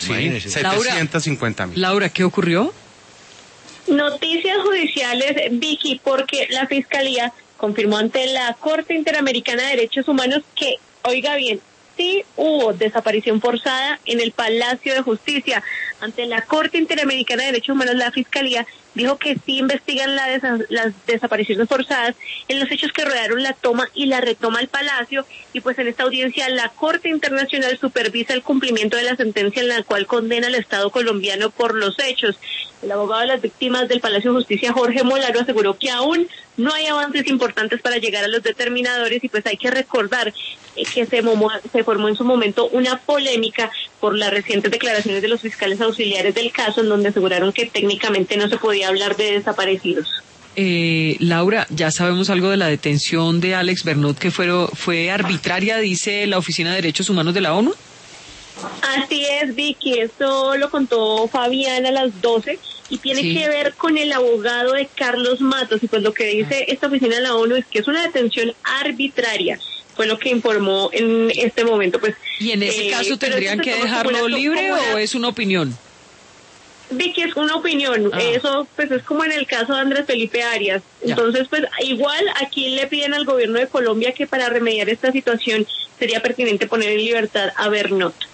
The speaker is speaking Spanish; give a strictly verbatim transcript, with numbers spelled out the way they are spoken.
Sí, setecientos cincuenta mil. Laura, ¿qué ocurrió? Noticias judiciales, Vicky, porque la Fiscalía confirmó ante la Corte Interamericana de Derechos Humanos que, oiga bien, sí hubo desaparición forzada en el Palacio de Justicia. Ante la Corte Interamericana de Derechos Humanos, la Fiscalía dijo que sí investigan la desa- las desapariciones forzadas en los hechos que rodearon la toma y la retoma al Palacio, y pues en esta audiencia la Corte Internacional supervisa el cumplimiento de la sentencia en la cual condena al Estado colombiano por los hechos. El abogado de las víctimas del Palacio de Justicia, Jorge Molano, aseguró que aún no hay avances importantes para llegar a los determinadores, y pues hay que recordar eh, que se, momó, se formó en su momento una polémica por las recientes declaraciones de los fiscales auxiliares del caso, en donde aseguraron que técnicamente no se podía hablar de desaparecidos. Eh, Laura, ya sabemos algo de la detención de Alex Bernot, que fue, fue arbitraria, dice la Oficina de Derechos Humanos de la ONU. Así es, Vicky, esto lo contó Fabián a las doce y tiene sí. que ver con el abogado de Carlos Matos, y pues lo que dice esta oficina de la ONU es que es una detención arbitraria, fue lo que informó en este momento. Pues ¿y en ese eh, caso tendrían que dejarlo una, libre una, o es una opinión? Vicky, es una opinión, ah. eso pues es como en el caso de Andrés Felipe Arias. Ya. Entonces pues igual aquí le piden al gobierno de Colombia que para remediar esta situación sería pertinente poner en libertad a Bernot.